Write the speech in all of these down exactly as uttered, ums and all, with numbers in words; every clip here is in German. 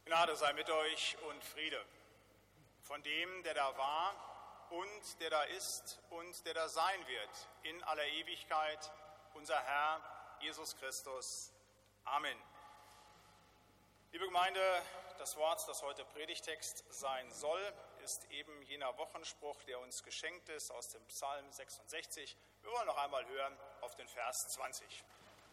Gnade sei mit euch und Friede von dem, der da war und der da ist und der da sein wird in aller Ewigkeit, unser Herr Jesus Christus. Amen. Liebe Gemeinde, das Wort, das heute Predigtext sein soll, ist eben jener Wochenspruch, der uns geschenkt ist aus dem Psalm sechsundsechzig. Wir wollen noch einmal hören auf den Vers zwanzig.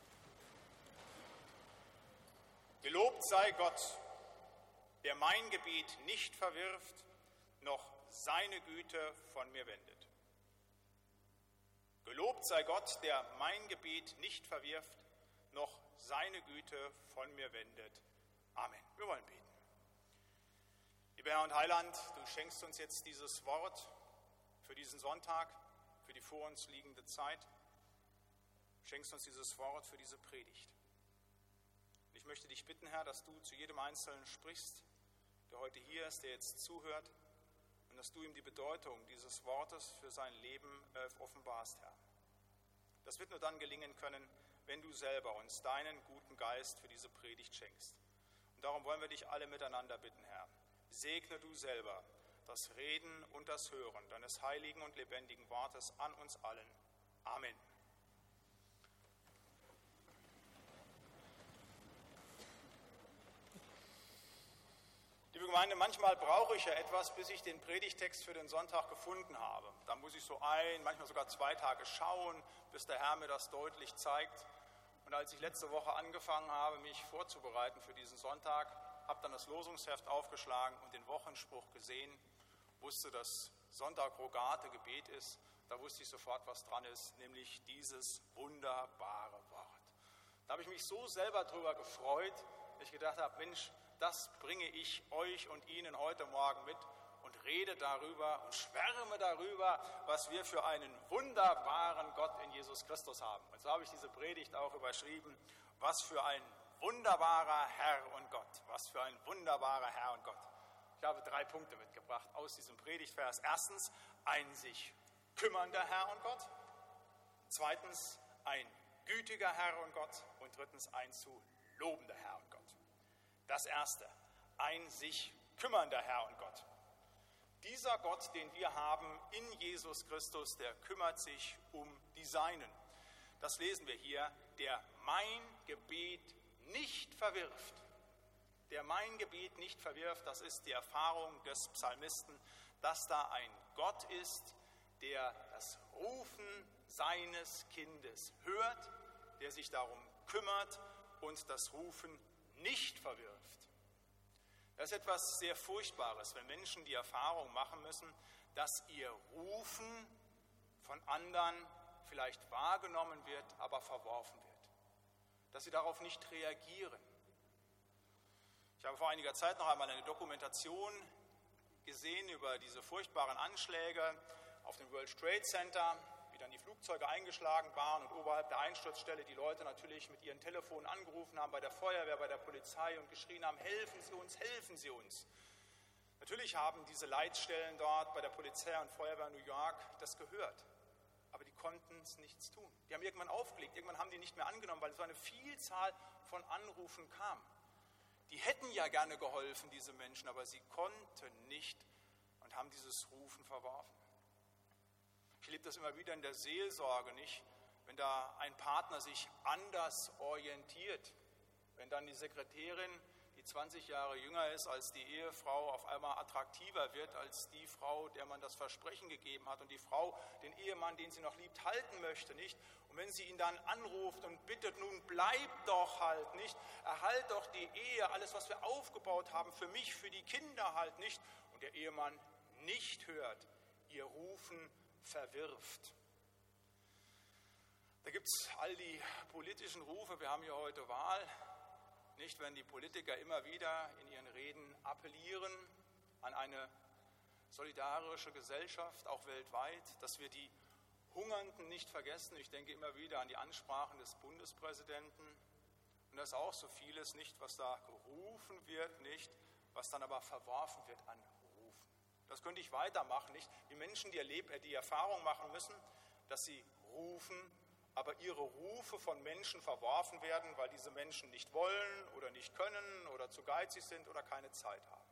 Gelobt sei Gott, der mein Gebet nicht verwirft, noch seine Güte von mir wendet. Gelobt sei Gott, der mein Gebet nicht verwirft, noch seine Güte von mir wendet. Amen. Wir wollen beten. Lieber Herr und Heiland, du schenkst uns jetzt dieses Wort für diesen Sonntag, für die vor uns liegende Zeit. Du schenkst uns dieses Wort für diese Predigt. Und ich möchte dich bitten, Herr, dass du zu jedem Einzelnen sprichst, der heute hier ist, der jetzt zuhört, und dass du ihm die Bedeutung dieses Wortes für sein Leben offenbarst, Herr. Das wird nur dann gelingen können, wenn du selber uns deinen guten Geist für diese Predigt schenkst. Und darum wollen wir dich alle miteinander bitten, Herr. Segne du selber das Reden und das Hören deines heiligen und lebendigen Wortes an uns allen. Amen. Liebe Gemeinde, manchmal brauche ich ja etwas, bis ich den Predigtext für den Sonntag gefunden habe. Dann muss ich so ein, manchmal sogar zwei Tage schauen, bis der Herr mir das deutlich zeigt. Und als ich letzte Woche angefangen habe, mich vorzubereiten für diesen Sonntag, habe dann das Losungsheft aufgeschlagen und den Wochenspruch gesehen, wusste, dass Sonntag Rogate Gebet ist. Da wusste ich sofort, was dran ist, nämlich dieses wunderbare Wort. Da habe ich mich so selber drüber gefreut, dass ich gedacht habe, Mensch, das bringe ich euch und Ihnen heute Morgen mit und rede darüber und schwärme darüber, was wir für einen wunderbaren Gott in Jesus Christus haben. Und so habe ich diese Predigt auch überschrieben, was für ein wunderbarer Herr und Gott, was für ein wunderbarer Herr und Gott. Ich habe drei Punkte mitgebracht aus diesem Predigtvers. Erstens, ein sich kümmernder Herr und Gott. Zweitens, ein gütiger Herr und Gott. Und drittens, ein zu lobender Herr und Gott. Das Erste, ein sich kümmernder Herr und Gott. Dieser Gott, den wir haben in Jesus Christus, der kümmert sich um die Seinen. Das lesen wir hier, der mein Gebet nicht verwirft. Der mein Gebet nicht verwirft, das ist die Erfahrung des Psalmisten, dass da ein Gott ist, der das Rufen seines Kindes hört, der sich darum kümmert und das Rufen nicht verwirft. Das ist etwas sehr Furchtbares, wenn Menschen die Erfahrung machen müssen, dass ihr Rufen von anderen vielleicht wahrgenommen wird, aber verworfen wird. Dass sie darauf nicht reagieren. Ich habe vor einiger Zeit noch einmal eine Dokumentation gesehen über diese furchtbaren Anschläge auf dem World Trade Center, wie dann die Flugzeuge eingeschlagen waren und oberhalb der Einsturzstelle die Leute natürlich mit ihren Telefonen angerufen haben, bei der Feuerwehr, bei der Polizei und geschrien haben, helfen Sie uns, helfen Sie uns. Natürlich haben diese Leitstellen dort bei der Polizei und Feuerwehr in New York das gehört, aber die konnten es nichts tun. Die haben irgendwann aufgelegt, irgendwann haben die nicht mehr angenommen, weil so eine Vielzahl von Anrufen kam. Die hätten ja gerne geholfen, diese Menschen, aber sie konnten nicht und haben dieses Rufen verworfen. Ich erlebe das immer wieder in der Seelsorge, nicht? Wenn da ein Partner sich anders orientiert, wenn dann die Sekretärin, die zwanzig Jahre jünger ist als die Ehefrau, auf einmal attraktiver wird als die Frau, der man das Versprechen gegeben hat und die Frau den Ehemann, den sie noch liebt, halten möchte, nicht? Und wenn sie ihn dann anruft und bittet, nun bleib doch halt, nicht? Erhalt doch die Ehe, alles, was wir aufgebaut haben, für mich, für die Kinder halt, nicht? Und der Ehemann nicht hört, ihr Rufen verwirft. Da gibt es all die politischen Rufe, wir haben hier heute Wahl, nicht, wenn die Politiker immer wieder in ihren Reden appellieren an eine solidarische Gesellschaft, auch weltweit, dass wir die Hungernden nicht vergessen. Ich denke immer wieder an die Ansprachen des Bundespräsidenten. Und da ist auch so vieles nicht, was da gerufen wird, nicht, was dann aber verworfen wird an Rufen. Das könnte ich weitermachen, nicht? Die Menschen, die, erleben, die Erfahrung machen müssen, dass sie rufen, aber ihre Rufe von Menschen verworfen werden, weil diese Menschen nicht wollen oder nicht können oder zu geizig sind oder keine Zeit haben.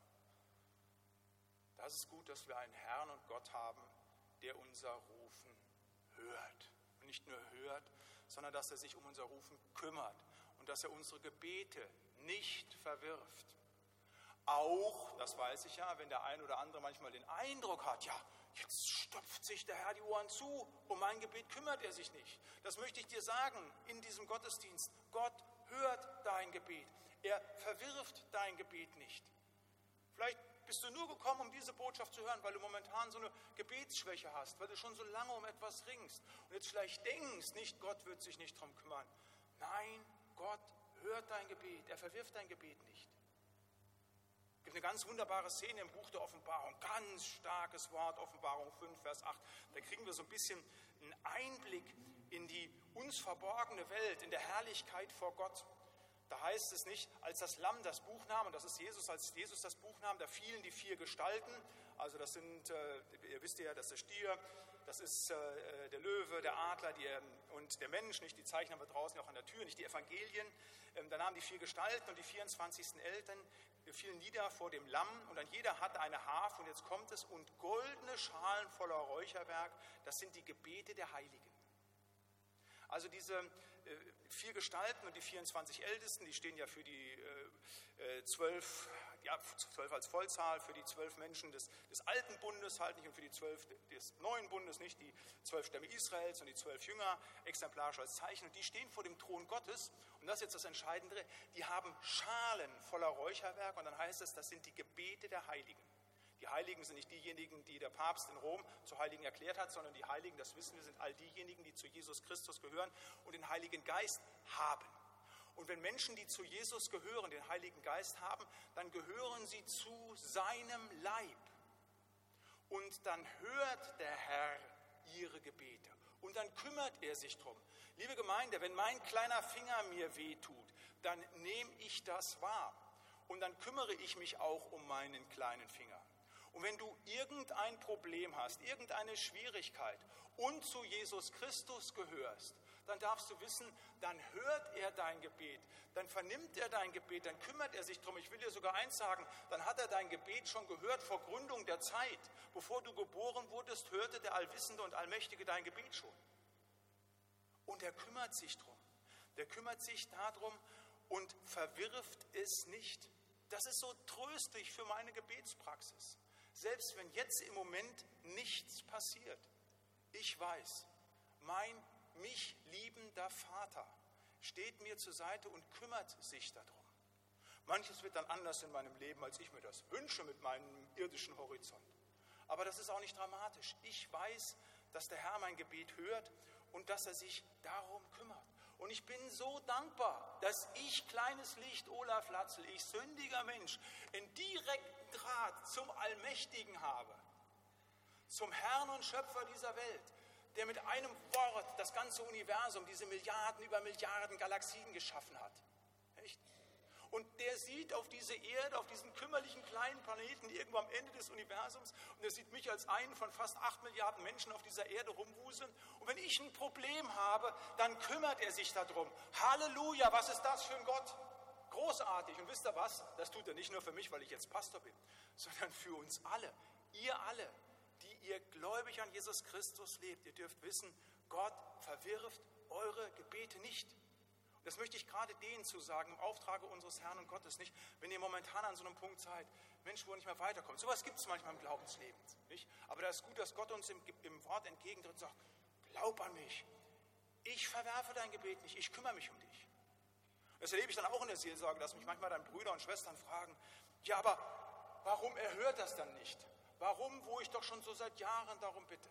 Das ist gut, dass wir einen Herrn und Gott haben, der unser Rufen hört. Und nicht nur hört, sondern dass er sich um unser Rufen kümmert und dass er unsere Gebete nicht verwirft. Auch, das weiß ich ja, wenn der ein oder andere manchmal den Eindruck hat, ja, jetzt stopft sich der Herr die Ohren zu, um mein Gebet kümmert er sich nicht. Das möchte ich dir sagen in diesem Gottesdienst. Gott hört dein Gebet. Er verwirft dein Gebet nicht. Vielleicht bist du nur gekommen, um diese Botschaft zu hören, weil du momentan so eine Gebetsschwäche hast, weil du schon so lange um etwas ringst und jetzt vielleicht denkst, nicht Gott wird sich nicht darum kümmern. Nein, Gott hört dein Gebet. Er verwirft dein Gebet nicht. Es gibt eine ganz wunderbare Szene im Buch der Offenbarung, ganz starkes Wort, Offenbarung fünf, Vers acht. Da kriegen wir so ein bisschen einen Einblick in die uns verborgene Welt, in der Herrlichkeit vor Gott. Da heißt es nicht, als das Lamm das Buch nahm, und das ist Jesus, als Jesus das Buch nahm, da fielen die vier Gestalten, also das sind, äh, ihr wisst ja, das ist der Stier, das ist äh, der Löwe, der Adler die, und der Mensch, nicht, die Zeichen haben wir draußen auch an der Tür, nicht die Evangelien. Ähm, da nahmen die vier Gestalten und die vierundzwanzigsten Eltern, wir fielen nieder vor dem Lamm und dann jeder hatte eine Harfe und jetzt kommt es und goldene Schalen voller Räucherwerk, das sind die Gebete der Heiligen. Also diese äh, vier Gestalten und die vierundzwanzig Ältesten, die stehen ja für die äh, zwölf, ja, zwölf als Vollzahl, für die zwölf Menschen des, des alten Bundes halt nicht und für die zwölf des neuen Bundes nicht, die zwölf Stämme Israels und die zwölf Jünger exemplarisch als Zeichen und die stehen vor dem Thron Gottes und das ist jetzt das Entscheidende, die haben Schalen voller Räucherwerk und dann heißt es, das sind die Gebete der Heiligen. Die Heiligen sind nicht diejenigen, die der Papst in Rom zu Heiligen erklärt hat, sondern die Heiligen, das wissen wir, sind all diejenigen, die zu Jesus Christus gehören und den Heiligen Geist haben. Und wenn Menschen, die zu Jesus gehören, den Heiligen Geist haben, dann gehören sie zu seinem Leib. Und dann hört der Herr ihre Gebete. Und dann kümmert er sich drum. Liebe Gemeinde, wenn mein kleiner Finger mir wehtut, dann nehme ich das wahr. Und dann kümmere ich mich auch um meinen kleinen Finger. Und wenn du irgendein Problem hast, irgendeine Schwierigkeit und zu Jesus Christus gehörst, dann darfst du wissen, dann hört er dein Gebet, dann vernimmt er dein Gebet, dann kümmert er sich drum. Ich will dir sogar eins sagen, dann hat er dein Gebet schon gehört vor Gründung der Zeit. Bevor du geboren wurdest, hörte der Allwissende und Allmächtige dein Gebet schon. Und er kümmert sich drum. Der kümmert sich darum und verwirft es nicht. Das ist so tröstlich für meine Gebetspraxis. Selbst wenn jetzt im Moment nichts passiert, ich weiß, mein mich liebender Vater steht mir zur Seite und kümmert sich darum. Manches wird dann anders in meinem Leben, als ich mir das wünsche mit meinem irdischen Horizont. Aber das ist auch nicht dramatisch. Ich weiß, dass der Herr mein Gebet hört und dass er sich darum kümmert. Und ich bin so dankbar, dass ich, kleines Licht, Olaf Latzel, ich sündiger Mensch, in direkten Draht zum Allmächtigen habe, zum Herrn und Schöpfer dieser Welt, der mit einem Wort das ganze Universum, diese Milliarden über Milliarden Galaxien geschaffen hat. Nicht? Und der sieht auf diese Erde, auf diesen kümmerlichen kleinen Planeten irgendwo am Ende des Universums und er sieht mich als einen von fast acht Milliarden Menschen auf dieser Erde rumwuseln. Und wenn ich ein Problem habe, dann kümmert er sich darum. Halleluja, was ist das für ein Gott? Großartig. Und wisst ihr was? Das tut er nicht nur für mich, weil ich jetzt Pastor bin, sondern für uns alle. Ihr alle, die ihr gläubig an Jesus Christus lebt, ihr dürft wissen, Gott verwirft eure Gebete nicht. Und das möchte ich gerade denen zu sagen, im Auftrage unseres Herrn und Gottes, nicht? Wenn ihr momentan an so einem Punkt seid, Mensch, wo ihr nicht mehr weiterkommt. Sowas gibt es manchmal im Glaubensleben, nicht? Aber da ist gut, dass Gott uns im, im Wort entgegentritt und sagt, glaub an mich. Ich verwerfe dein Gebet nicht, ich kümmere mich um dich. Das erlebe ich dann auch in der Seelsorge, dass mich manchmal dann Brüder und Schwestern fragen, ja, aber warum erhört das dann nicht? Warum, wo ich doch schon so seit Jahren darum bitte?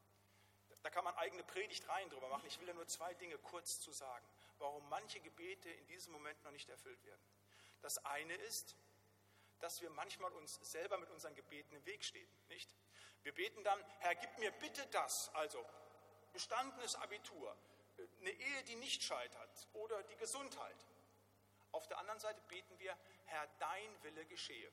Da kann man eigene Predigt rein drüber machen. Ich will ja nur zwei Dinge kurz zu sagen, warum manche Gebete in diesem Moment noch nicht erfüllt werden. Das eine ist, dass wir manchmal uns selber mit unseren Gebeten im Weg stehen, nicht? Wir beten dann, Herr, gib mir bitte das, also bestandenes Abitur, eine Ehe, die nicht scheitert oder die Gesundheit. Auf der anderen Seite beten wir, Herr, dein Wille geschehe.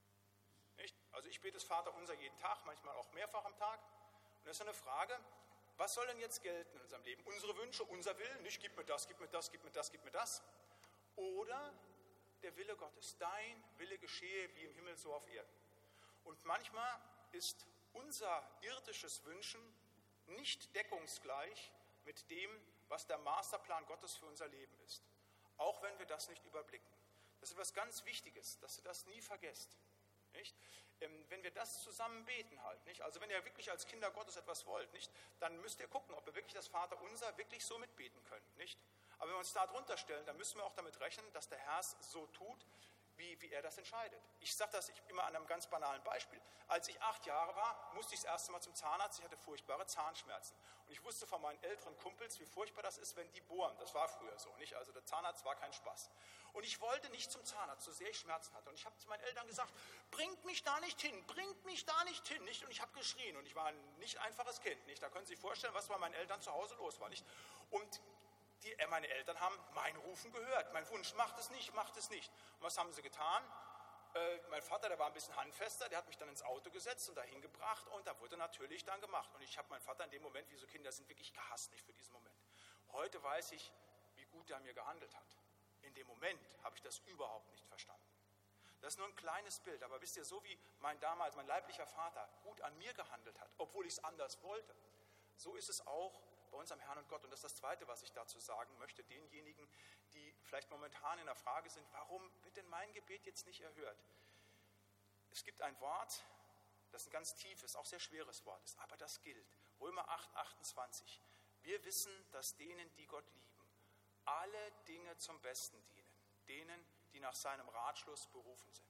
Nicht? Also ich bete das Vaterunser jeden Tag, manchmal auch mehrfach am Tag. Und das ist eine Frage, Was soll denn jetzt gelten in unserem Leben? Unsere Wünsche, unser Willen, nicht gib mir das, gib mir das, gib mir das, gib mir das. Oder der Wille Gottes, dein Wille geschehe wie im Himmel, so auf Erden. Und manchmal ist unser irdisches Wünschen nicht deckungsgleich mit dem, was der Masterplan Gottes für unser Leben ist. Auch wenn wir das nicht überblicken. Das ist etwas ganz Wichtiges, dass ihr das nie vergesst. Nicht? Ähm, wenn wir das zusammen beten halt, nicht? Also wenn ihr wirklich als Kinder Gottes etwas wollt, nicht? Dann müsst ihr gucken, ob wir wirklich das Vaterunser wirklich so mitbeten können. Nicht? Aber wenn wir uns da drunter stellen, dann müssen wir auch damit rechnen, dass der Herr es so tut, wie, wie er das entscheidet. Ich sage das immer an einem ganz banalen Beispiel. Als ich acht Jahre war, musste ich das erste Mal zum Zahnarzt. Ich hatte furchtbare Zahnschmerzen. Und ich wusste von meinen älteren Kumpels, wie furchtbar das ist, wenn die bohren. Das war früher so, nicht? Also der Zahnarzt war kein Spaß. Und ich wollte nicht zum Zahnarzt, so sehr ich Schmerzen hatte. Und ich habe zu meinen Eltern gesagt, bringt mich da nicht hin, bringt mich da nicht hin. Nicht? Und ich habe geschrien. Und ich war ein nicht einfaches Kind. Nicht? Da können Sie sich vorstellen, was bei meinen Eltern zu Hause los war. Nicht? Und Die, meine Eltern haben mein Rufen gehört. Mein Wunsch, macht es nicht, macht es nicht. Und was haben sie getan? Äh, mein Vater, der war ein bisschen handfester, der hat mich dann ins Auto gesetzt und dahin gebracht und da wurde natürlich dann gemacht. Und ich habe meinen Vater in dem Moment, wie so Kinder sind, wirklich gehasst, nicht für diesen Moment. Heute weiß ich, wie gut er mir gehandelt hat. In dem Moment habe ich das überhaupt nicht verstanden. Das ist nur ein kleines Bild, aber wisst ihr, so wie mein damals, mein leiblicher Vater gut an mir gehandelt hat, obwohl ich es anders wollte, so ist es auch bei unserem Herrn und Gott. Und das ist das Zweite, was ich dazu sagen möchte, denjenigen, die vielleicht momentan in der Frage sind, warum wird denn mein Gebet jetzt nicht erhört? Es gibt ein Wort, das ein ganz tiefes, auch sehr schweres Wort ist, aber das gilt. Römer acht, achtundzwanzig. Wir wissen, dass denen, die Gott lieben, alle Dinge zum Besten dienen, denen, die nach seinem Ratschluss berufen sind.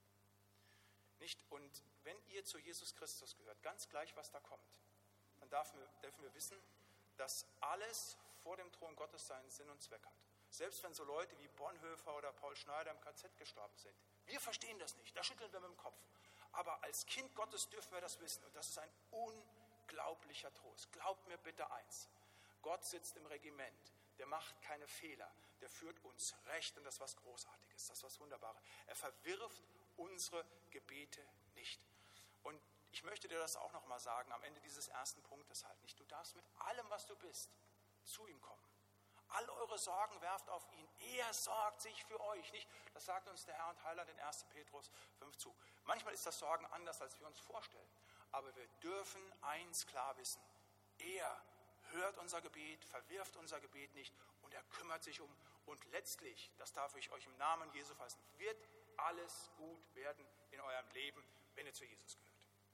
Nicht? Und wenn ihr zu Jesus Christus gehört, ganz gleich, was da kommt, dann dürfen wir, dürfen wir wissen, dass alles vor dem Thron Gottes seinen Sinn und Zweck hat. Selbst wenn so Leute wie Bonhoeffer oder Paul Schneider im K Z gestorben sind. Wir verstehen das nicht, da schütteln wir mit dem Kopf. Aber als Kind Gottes dürfen wir das wissen. Und das ist ein unglaublicher Trost. Glaubt mir bitte eins. Gott sitzt im Regiment. Der macht keine Fehler. Der führt uns recht. Und das ist was Großartiges. Das ist was Wunderbares. Er verwirft unsere Gebete nicht. Und ich möchte dir das auch noch mal sagen, am Ende dieses ersten Punktes halt nicht. Du darfst mit allem, was du bist, zu ihm kommen. All eure Sorgen werft auf ihn. Er sorgt sich für euch. Nicht? Das sagt uns der Herr und Heiland in erster Petrus fünf zu. Manchmal ist das Sorgen anders, als wir uns vorstellen. Aber wir dürfen eins klar wissen. Er hört unser Gebet, verwirft unser Gebet nicht und er kümmert sich um. Und letztlich, das darf ich euch im Namen Jesu fassen, wird alles gut werden in eurem Leben, wenn ihr zu Jesus gehört.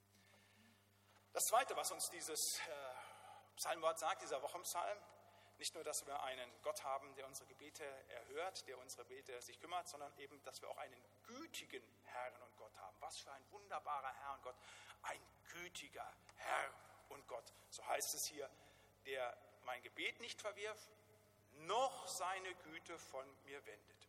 Das Zweite, was uns dieses äh, Psalmwort sagt, dieser Wochenpsalm, nicht nur, dass wir einen Gott haben, der unsere Gebete erhört, der unsere Gebete sich kümmert, sondern eben, dass wir auch einen gütigen Herrn und Gott haben. Was für ein wunderbarer Herr und Gott, ein gütiger Herr und Gott. So heißt es hier, der mein Gebet nicht verwirft, noch seine Güte von mir wendet.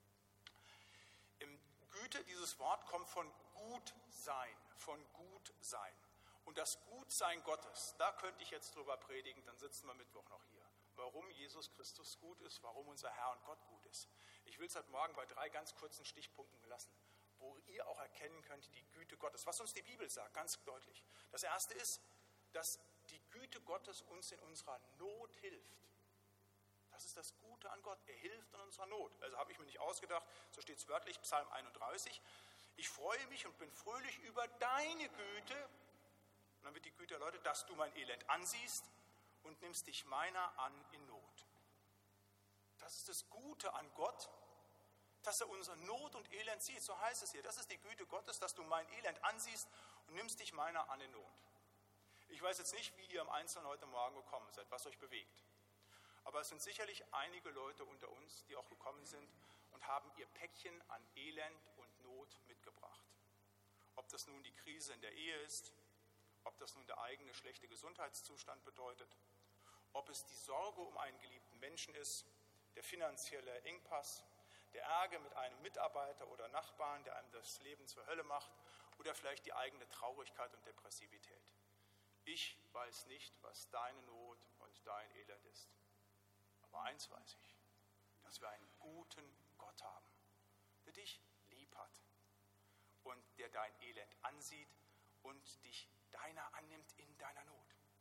Im Güte, dieses Wort kommt von gut sein, von gut sein. Und das Gutsein Gottes, da könnte ich jetzt drüber predigen, dann sitzen wir Mittwoch noch hier. Warum Jesus Christus gut ist, warum unser Herr und Gott gut ist. Ich will es heute Morgen bei drei ganz kurzen Stichpunkten lassen, wo ihr auch erkennen könnt, die Güte Gottes. Was uns die Bibel sagt, ganz deutlich. Das erste ist, dass die Güte Gottes uns in unserer Not hilft. Das ist das Gute an Gott. Er hilft in unserer Not. Also habe ich mir nicht ausgedacht, so steht es wörtlich, Psalm einunddreißig. Ich freue mich und bin fröhlich über deine Güte. Und dann wird die Güte erläutert, dass du mein Elend ansiehst und nimmst dich meiner an in Not. Das ist das Gute an Gott, dass er unsere Not und Elend sieht. So heißt es hier. Das ist die Güte Gottes, dass du mein Elend ansiehst und nimmst dich meiner an in Not. Ich weiß jetzt nicht, wie ihr im Einzelnen heute Morgen gekommen seid, was euch bewegt. Aber es sind sicherlich einige Leute unter uns, die auch gekommen sind und haben ihr Päckchen an Elend und Not mitgebracht. Ob das nun die Krise in der Ehe ist, ob das nun der eigene schlechte Gesundheitszustand bedeutet, ob es die Sorge um einen geliebten Menschen ist, der finanzielle Engpass, der Ärger mit einem Mitarbeiter oder Nachbarn, der einem das Leben zur Hölle macht, oder vielleicht die eigene Traurigkeit und Depressivität. Ich weiß nicht, was deine Not und dein Elend ist. Aber eins weiß ich, dass wir einen guten Gott haben, der dich lieb hat und der dein Elend ansieht und dich deiner annimmt in deiner Not.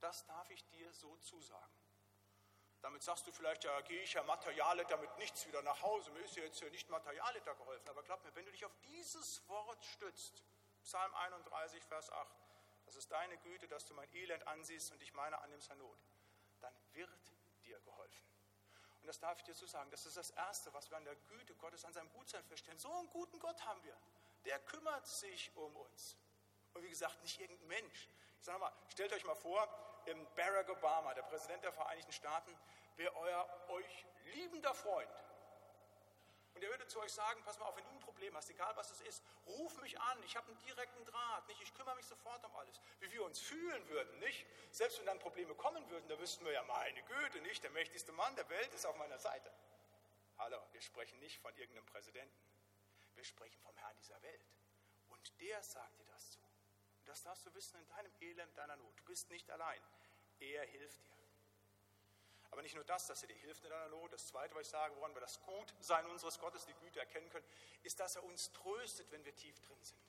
Das darf ich dir so zusagen. Damit sagst du vielleicht, ja, gehe ich ja Materialet damit nichts wieder nach Hause. Mir ist ja jetzt hier nicht Materialet da geholfen. Aber glaub mir, wenn du dich auf dieses Wort stützt, Psalm einunddreißig, Vers acht, das ist deine Güte, dass du mein Elend ansiehst und ich meine annimmst an Not, dann wird dir geholfen. Und das darf ich dir so sagen, das ist das Erste, was wir an der Güte Gottes, an seinem Gutsein feststellen. So einen guten Gott haben wir. Der kümmert sich um uns. Und wie gesagt, nicht irgendein Mensch. Ich sage mal, stellt euch mal vor, Barack Obama, der Präsident der Vereinigten Staaten, wäre euer euch liebender Freund. Und er würde zu euch sagen, pass mal auf, wenn du ein Problem hast, egal was es ist, ruf mich an, ich habe einen direkten Draht, nicht? Ich kümmere mich sofort um alles. Wie wir uns fühlen würden, nicht? Selbst wenn dann Probleme kommen würden, da wüssten wir ja, meine Güte, nicht? Der mächtigste Mann der Welt ist auf meiner Seite. Hallo, wir sprechen nicht von irgendeinem Präsidenten. Wir sprechen vom Herrn dieser Welt. Und der sagt dir das zu. Und das darfst du wissen in deinem Elend, deiner Not. Du bist nicht allein. Er hilft dir. Aber nicht nur das, dass er dir hilft in deiner Not. Das Zweite, was ich sage, woran wir das Gutsein unseres Gottes, die Güte erkennen können, ist, dass er uns tröstet, wenn wir tief drin sind.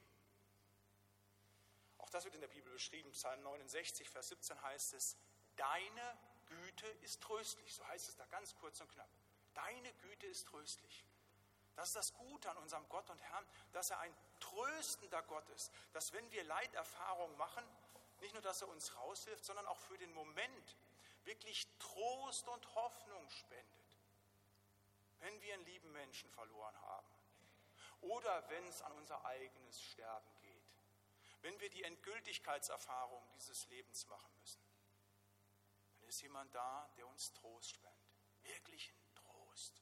Auch das wird in der Bibel beschrieben. Psalm neunundsechzig, Vers siebzehn heißt es, deine Güte ist tröstlich. So heißt es da ganz kurz und knapp. Deine Güte ist tröstlich. Das ist das Gute an unserem Gott und Herrn, dass er ein tröstender Gott ist. Dass wenn wir Leiterfahrungen machen, nicht nur, dass er uns raushilft, sondern auch für den Moment wirklich Trost und Hoffnung spendet. Wenn wir einen lieben Menschen verloren haben oder wenn es an unser eigenes Sterben geht, wenn wir die Endgültigkeitserfahrung dieses Lebens machen müssen, dann ist jemand da, der uns Trost spendet. Wirklichen Trost.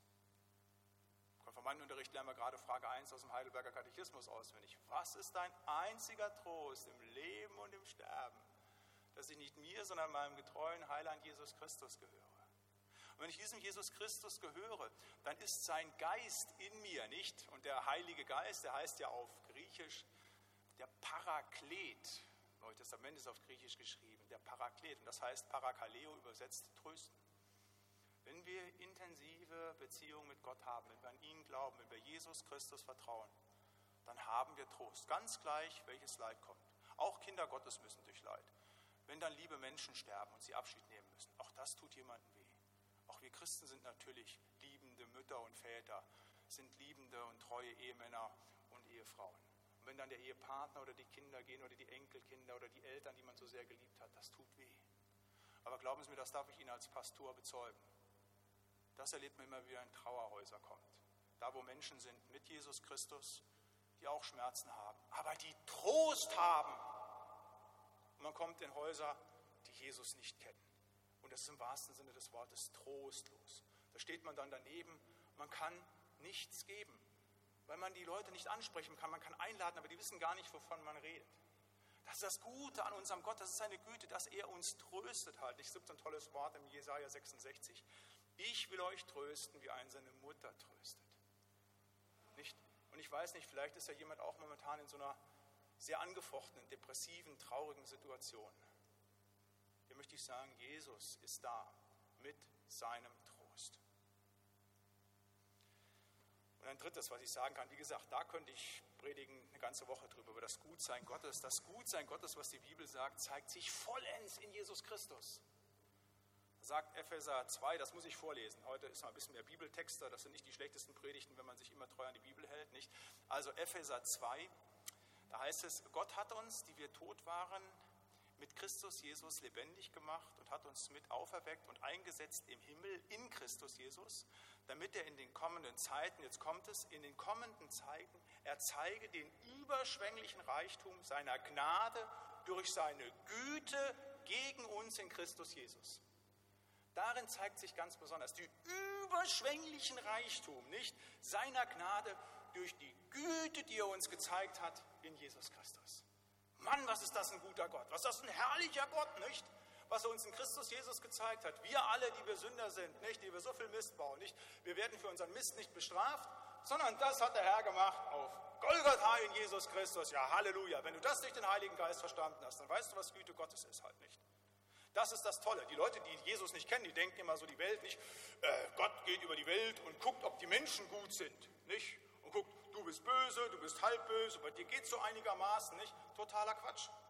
Im Konfirmandenunterricht lernen wir gerade Frage eins aus dem Heidelberger Katechismus auswendig. Was ist dein einziger Trost im Leben und im Sterben? Dass ich nicht mir, sondern meinem getreuen Heiland Jesus Christus gehöre. Und wenn ich diesem Jesus Christus gehöre, dann ist sein Geist in mir, nicht? Und der Heilige Geist, der heißt ja auf Griechisch der Paraklet. Im Neuen Testament ist auf Griechisch geschrieben, der Paraklet. Und das heißt Parakaleo, übersetzt trösten. Wenn wir intensive Beziehungen mit Gott haben, wenn wir an ihn glauben, wenn wir Jesus Christus vertrauen, dann haben wir Trost. Ganz gleich, welches Leid kommt. Auch Kinder Gottes müssen durch Leid. Wenn dann liebe Menschen sterben und sie Abschied nehmen müssen, auch das tut jemandem weh. Auch wir Christen sind natürlich liebende Mütter und Väter, sind liebende und treue Ehemänner und Ehefrauen. Und wenn dann der Ehepartner oder die Kinder gehen oder die Enkelkinder oder die Eltern, die man so sehr geliebt hat, das tut weh. Aber glauben Sie mir, das darf ich Ihnen als Pastor bezeugen. Das erlebt man immer wieder in Trauerhäuser kommt. Da, wo Menschen sind mit Jesus Christus, die auch Schmerzen haben, aber die Trost haben. Und man kommt in Häuser, die Jesus nicht kennen. Und das ist im wahrsten Sinne des Wortes trostlos. Da steht man dann daneben, man kann nichts geben, weil man die Leute nicht ansprechen kann. Man kann einladen, aber die wissen gar nicht, wovon man redet. Das ist das Gute an unserem Gott, das ist seine Güte, dass er uns tröstet halt. Es gibt ein tolles Wort im Jesaja sechsundsechzig. Ich will euch trösten, wie einen seine Mutter tröstet. Nicht? Und ich weiß nicht, vielleicht ist ja jemand auch momentan in so einer sehr angefochtenen, depressiven, traurigen Situation. Hier möchte ich sagen, Jesus ist da mit seinem Trost. Und ein drittes, was ich sagen kann, wie gesagt, da könnte ich predigen eine ganze Woche drüber, über das Gutsein Gottes. Das Gutsein Gottes, was die Bibel sagt, zeigt sich vollends in Jesus Christus. Sagt Epheser zwei, das muss ich vorlesen. Heute ist mal ein bisschen mehr Bibeltexte, das sind nicht die schlechtesten Predigten, wenn man sich immer treu an die Bibel hält, nicht? Also Epheser zwei, da heißt es, Gott hat uns, die wir tot waren, mit Christus Jesus lebendig gemacht und hat uns mit auferweckt und eingesetzt im Himmel in Christus Jesus, damit er in den kommenden Zeiten, jetzt kommt es, in den kommenden Zeiten, er zeige den überschwänglichen Reichtum seiner Gnade durch seine Güte gegen uns in Christus Jesus. Darin zeigt sich ganz besonders die überschwänglichen Reichtum, nicht seiner Gnade durch die Güte, die er uns gezeigt hat in Jesus Christus. Mann, was ist das ein guter Gott, was ist das ein herrlicher Gott, nicht? Was er uns in Christus Jesus gezeigt hat. Wir alle, die wir Sünder sind, nicht, die wir so viel Mist bauen, nicht? Wir werden für unseren Mist nicht bestraft, sondern das hat der Herr gemacht auf Golgatha in Jesus Christus. Ja, Halleluja. Wenn du das durch den Heiligen Geist verstanden hast, dann weißt du, was Güte Gottes ist halt nicht. Das ist das Tolle. Die Leute, die Jesus nicht kennen, die denken immer so, die Welt nicht, äh, Gott geht über die Welt und guckt, ob die Menschen gut sind, nicht? Und guckt, du bist böse, du bist halb böse, bei dir geht es so einigermaßen, nicht? Totaler Quatsch.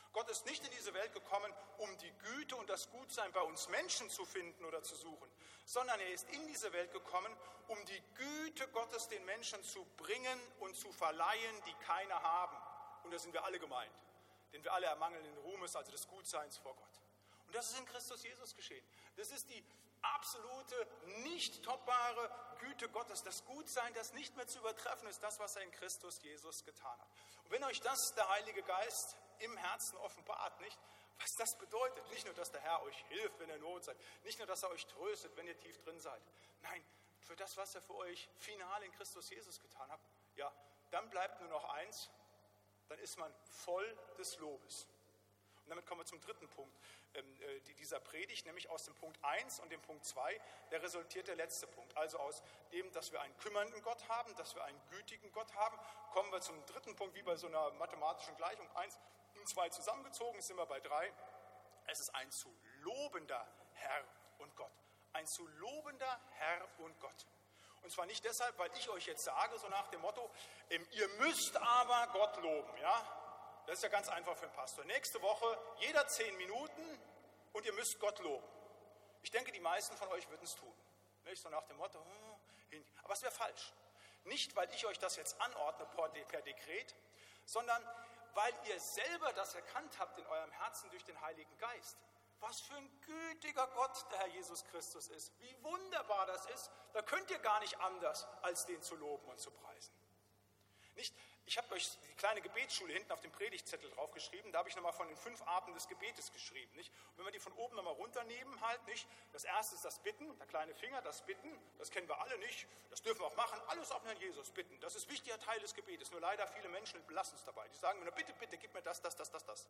Gott ist nicht in diese Welt gekommen, um die Güte und das Gutsein bei uns Menschen zu finden oder zu suchen, sondern er ist in diese Welt gekommen, um die Güte Gottes den Menschen zu bringen und zu verleihen, die keine haben. Und da sind wir alle gemeint, denn wir alle ermangeln den Ruhmes, also des Gutseins vor Gott. Und das ist in Christus Jesus geschehen. Das ist die absolute, nicht toppbare Güte Gottes, das Gutsein, das nicht mehr zu übertreffen ist, das, was er in Christus Jesus getan hat. Und wenn euch das der Heilige Geist im Herzen offenbart, nicht, was das bedeutet, nicht nur, dass der Herr euch hilft, wenn ihr in Not seid, nicht nur, dass er euch tröstet, wenn ihr tief drin seid, nein, für das, was er für euch final in Christus Jesus getan hat, ja, dann bleibt nur noch eins, dann ist man voll des Lobes. Und damit kommen wir zum dritten Punkt äh, dieser Predigt, nämlich aus dem Punkt eins und dem Punkt zwei, der resultiert der letzte Punkt. Also aus dem, dass wir einen kümmernden Gott haben, dass wir einen gütigen Gott haben, kommen wir zum dritten Punkt, wie bei so einer mathematischen Gleichung. Eins und zwei zusammengezogen, sind wir bei drei. Es ist ein zu lobender Herr und Gott. Ein zu lobender Herr und Gott. Und zwar nicht deshalb, weil ich euch jetzt sage, so nach dem Motto, ähm, ihr müsst aber Gott loben, ja? Das ist ja ganz einfach für den Pastor. Nächste Woche jeder zehn Minuten und ihr müsst Gott loben. Ich denke, die meisten von euch würden es tun. Nicht so nach dem Motto, hm, hin. Aber es wäre falsch. Nicht, weil ich euch das jetzt anordne per Dekret, sondern weil ihr selber das erkannt habt in eurem Herzen durch den Heiligen Geist. Was für ein gütiger Gott der Herr Jesus Christus ist. Wie wunderbar das ist. Da könnt ihr gar nicht anders, als den zu loben und zu preisen. Nicht? Ich habe euch die kleine Gebetsschule hinten auf dem Predigtzettel draufgeschrieben. Da habe ich nochmal von den fünf Arten des Gebetes geschrieben. Nicht? Und wenn wir die von oben nochmal runternehmen, halt nicht. Das erste ist das Bitten, der kleine Finger, das Bitten. Das kennen wir alle nicht. Das dürfen wir auch machen. Alles auf den Herrn Jesus bitten. Das ist ein wichtiger Teil des Gebetes. Nur leider viele Menschen belassen es dabei. Die sagen mir, bitte, bitte, gib mir das, das, das, das, das.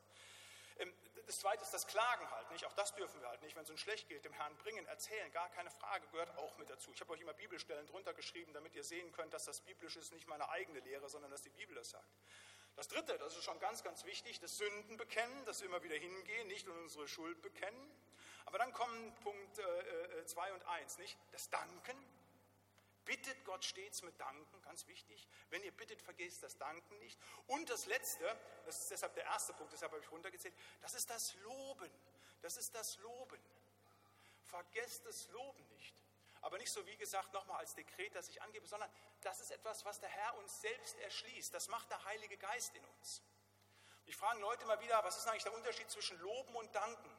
Das zweite ist das Klagen halt nicht. Auch das dürfen wir halt nicht. Wenn es uns schlecht geht, dem Herrn bringen, erzählen, gar keine Frage, gehört auch mit dazu. Ich habe euch immer Bibelstellen drunter geschrieben, damit ihr sehen könnt, dass das biblisch ist, nicht meine eigene Lehre, sondern dass die Bibel das sagt. Das dritte, das ist schon ganz, ganz wichtig, das Sünden bekennen, dass wir immer wieder hingehen, nicht und unsere Schuld bekennen. Aber dann kommen Punkt zwei äh, und eins, nicht? Das Danken. Bittet Gott stets mit Danken, ganz wichtig. Wenn ihr bittet, vergesst das Danken nicht. Und das Letzte, das ist deshalb der erste Punkt, deshalb habe ich runtergezählt, das ist das Loben. Das ist das Loben. Vergesst das Loben nicht. Aber nicht so, wie gesagt, nochmal als Dekret, das ich angebe, sondern das ist etwas, was der Herr uns selbst erschließt. Das macht der Heilige Geist in uns. Ich frage Leute immer wieder, was ist eigentlich der Unterschied zwischen Loben und Danken?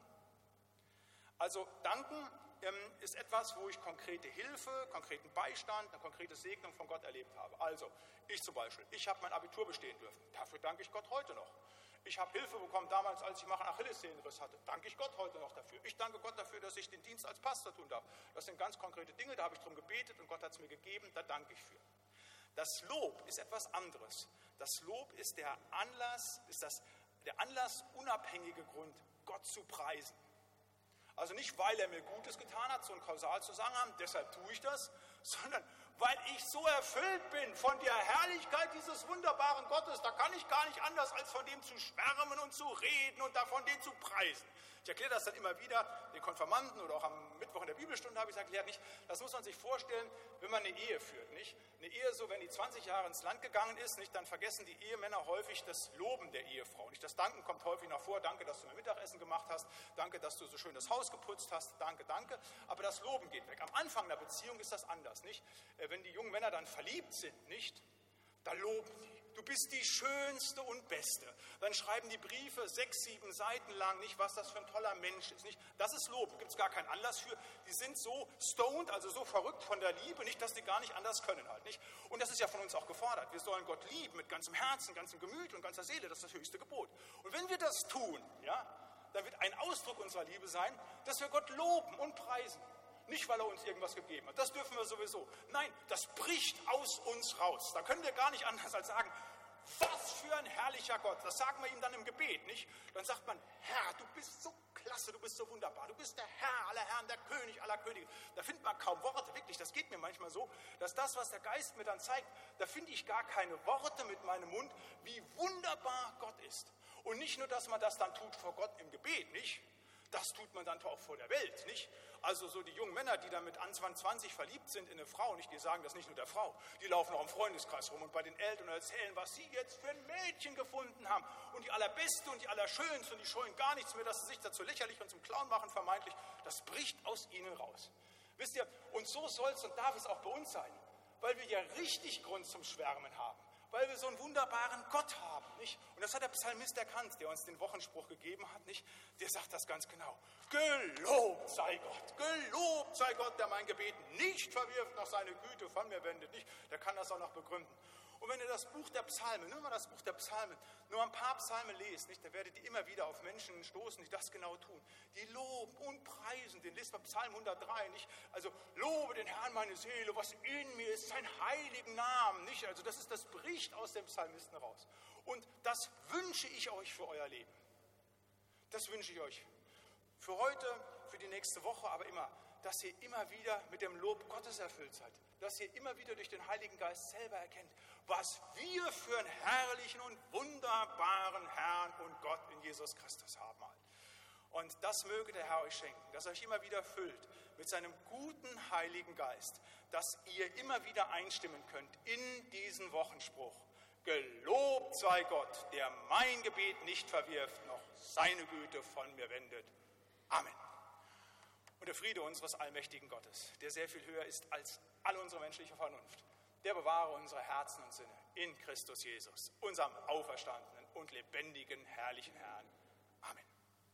Also Danken ist etwas, wo ich konkrete Hilfe, konkreten Beistand, eine konkrete Segnung von Gott erlebt habe. Also, ich zum Beispiel, ich habe mein Abitur bestehen dürfen. Dafür danke ich Gott heute noch. Ich habe Hilfe bekommen damals, als ich mal einen Achillessehnenriss hatte. Danke ich Gott heute noch dafür. Ich danke Gott dafür, dass ich den Dienst als Pastor tun darf. Das sind ganz konkrete Dinge, da habe ich drum gebetet und Gott hat es mir gegeben, da danke ich für. Das Lob ist etwas anderes. Das Lob ist der Anlass, ist das, der anlassunabhängige Grund, Gott zu preisen. Also nicht, weil er mir Gutes getan hat, so einen Kausalzusammenhang, deshalb tue ich das, sondern weil ich so erfüllt bin von der Herrlichkeit dieses wunderbaren Gottes, da kann ich gar nicht anders, als von dem zu schwärmen und zu reden und davon den zu preisen. Ich erkläre das dann immer wieder den Konfirmanden oder auch am Mittwoch in der Bibelstunde habe ich es erklärt, nicht? Das muss man sich vorstellen, wenn man eine Ehe führt, nicht? Eine Ehe, so wenn die zwanzig Jahre ins Land gegangen ist, nicht, dann vergessen die Ehemänner häufig das Loben der Ehefrau. Nicht? Das Danken kommt häufig nach vor, danke, dass du mir Mittagessen gemacht hast, danke, dass du so schön das Haus geputzt hast, danke, danke, aber das Loben geht weg. Am Anfang der Beziehung ist das anders, nicht? Wenn die jungen Männer dann verliebt sind, nicht? Da loben die. Du bist die Schönste und Beste. Dann schreiben die Briefe sechs, sieben Seiten lang, nicht, was das für ein toller Mensch ist. Nicht? Das ist Lob, gibt es gar keinen Anlass für. Die sind so stoned, also so verrückt von der Liebe, nicht, dass die gar nicht anders können halt. Nicht? Und das ist ja von uns auch gefordert. Wir sollen Gott lieben mit ganzem Herzen, ganzem Gemüt und ganzer Seele. Das ist das höchste Gebot. Und wenn wir das tun, ja, dann wird ein Ausdruck unserer Liebe sein, dass wir Gott loben und preisen. Nicht, weil er uns irgendwas gegeben hat. Das dürfen wir sowieso. Nein, das bricht aus uns raus. Da können wir gar nicht anders als sagen, was für ein herrlicher Gott. Das sagen wir ihm dann im Gebet, nicht? Dann sagt man, Herr, du bist so klasse, du bist so wunderbar. Du bist der Herr aller Herren, der König aller Könige. Da findet man kaum Worte, wirklich. Das geht mir manchmal so, dass das, was der Geist mir dann zeigt, da finde ich gar keine Worte mit meinem Mund, wie wunderbar Gott ist. Und nicht nur, dass man das dann tut vor Gott im Gebet, nicht? Das tut man dann doch auch vor der Welt, nicht? Also so die jungen Männer, die dann mit Anfang zwanzig verliebt sind in eine Frau, nicht? Die sagen das nicht nur der Frau, die laufen auch im Freundeskreis rum und bei den Eltern und erzählen, was sie jetzt für ein Mädchen gefunden haben. Und die allerbeste und die allerschönste und die scheuen gar nichts mehr, dass sie sich dazu lächerlich und zum Clown machen, vermeintlich. Das bricht aus ihnen raus. Wisst ihr, und so soll es und darf es auch bei uns sein, weil wir ja richtig Grund zum Schwärmen haben. Weil wir so einen wunderbaren Gott haben, nicht? Und das hat der Psalmist erkannt, der uns den Wochenspruch gegeben hat, nicht? Der sagt das ganz genau. Gelobt sei Gott, gelobt sei Gott, der mein Gebet nicht verwirft, noch seine Güte von mir wendet, nicht? Der kann das auch noch begründen. Und wenn ihr das Buch der Psalmen, nur mal das Buch der Psalmen, nur ein paar Psalmen lest, nicht, dann werdet ihr immer wieder auf Menschen stoßen, die das genau tun. Die loben und preisen, den lest man Psalm hundertdrei, nicht? Also lobe den Herrn meine Seele, was in mir ist, sein heiligen Namen, nicht? Also das ist, das bricht aus dem Psalmisten raus. Und das wünsche ich euch für euer Leben. Das wünsche ich euch für heute, für die nächste Woche, aber immer, dass ihr immer wieder mit dem Lob Gottes erfüllt seid. Dass ihr immer wieder durch den Heiligen Geist selber erkennt, was wir für einen herrlichen und wunderbaren Herrn und Gott in Jesus Christus haben. Und das möge der Herr euch schenken, dass er euch immer wieder füllt mit seinem guten Heiligen Geist, dass ihr immer wieder einstimmen könnt in diesen Wochenspruch. Gelobt sei Gott, der mein Gebet nicht verwirft, noch seine Güte von mir wendet. Amen. Und der Friede unseres allmächtigen Gottes, der sehr viel höher ist als alle unsere menschliche Vernunft, der bewahre unsere Herzen und Sinne in Christus Jesus, unserem auferstandenen und lebendigen, herrlichen Herrn. Amen.